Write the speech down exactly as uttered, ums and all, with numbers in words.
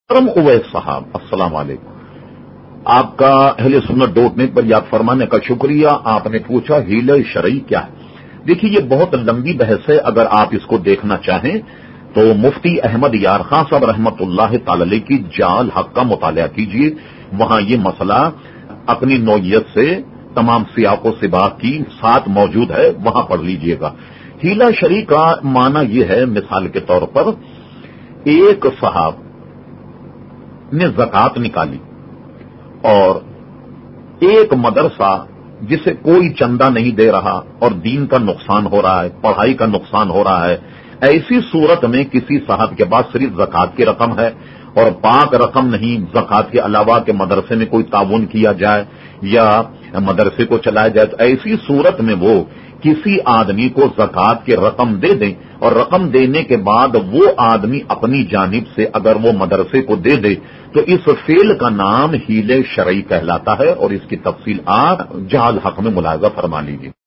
کرم اویس صاحب السلام علیکم. آپ کا اہل سنت ڈوٹ نیٹ پر یاد فرمانے کا شکریہ. آپ نے پوچھا حیلہ شرعی کیا ہے. دیکھیے یہ بہت لمبی بحث ہے. اگر آپ اس کو دیکھنا چاہیں تو مفتی احمد یار خان صاحب رحمت اللہ تعالی علیہ کی جال حق کا مطالعہ کیجیے. وہاں یہ مسئلہ اپنی نوعیت سے تمام سیاق و سباق کی ساتھ موجود ہے, وہاں پڑھ لیجئے گا. حیلہ شرعی کا معنی یہ ہے, مثال کے طور پر ایک صاحب نے زکوٰۃ نکالی اور ایک مدرسہ جسے کوئی چندہ نہیں دے رہا اور دین کا نقصان ہو رہا ہے, پڑھائی کا نقصان ہو رہا ہے, ایسی صورت میں کسی صاحب کے پاس صرف زکوٰۃ کی رقم ہے اور پاک رقم نہیں, زکوٰۃ کے علاوہ کہ مدرسے میں کوئی تعاون کیا جائے یا مدرسے کو چلایا جائے, تو ایسی صورت میں وہ کسی آدمی کو زکوٰۃ کی رقم دے دیں اور رقم دینے کے بعد وہ آدمی اپنی جانب سے اگر وہ مدرسے کو دے دے تو اس فعل کا نام حیلہ شرعی کہلاتا ہے, اور اس کی تفصیل آپ جال حق میں ملاحظہ فرما لیجیے.